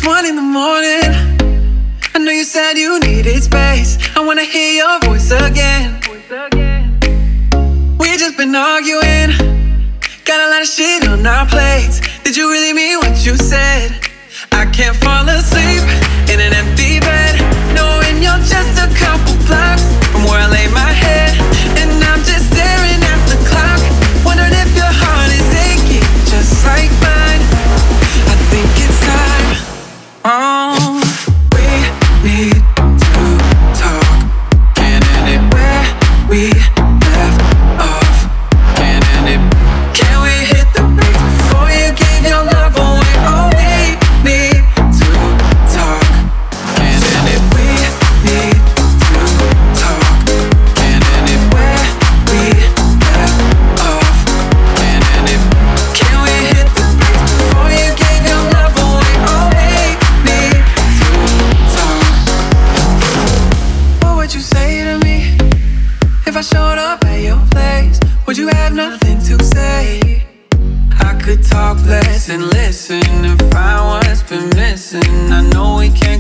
1 in the morning. I know you said you needed space. I wanna hear your voice again. We just been arguing, got a lot of shit on our plates. Did you really mean what you said? I can't fall asleep in an empty bed, knowing you're just a couple blocks from where I lay my head. And I'm just staring at the clock, wondering if your heart is aching just like mine. I think it's time. Oh, we need to talk. Can't end it where we left off. Can't end it. Can we hit the brakes before you gave your love away? Oh, we need to talk. Can't end it. We need to talk. Can't end it where we left off. Can't end it. Can we hit the brakes before you gave your love away? Oh, we need to talk. What would you say to me if I showed up at your place? Would you have nothing to say? I could talk less and listen and find what's been missing. I know we can't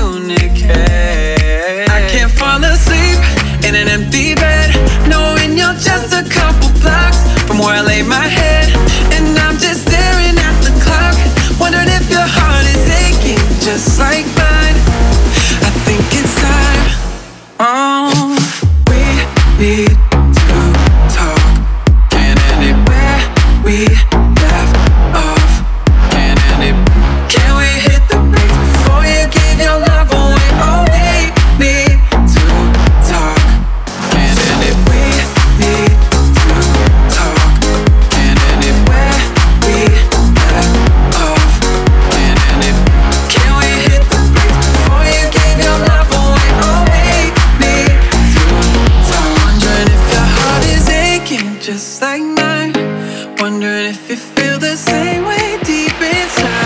communicate. I can't fall asleep in an empty bed, knowing you're just a couple blocks from where I lay my head. And I'm just staring at the clock, wondering if your heart is aching just like mine. I think it's time. Oh, we need to talk. Can't end it where we left off. Can't end it. Can we hit the brakes before you gave your love away? Oh, we need to talk. Can't end it. We need to talk. Can't end it where we left off. Can't end it. Can we hit the brakes before you gave your love away? Oh, we need to talk. Wondering if your heart is aching just like mine. Wondering if you feel the same way deep inside.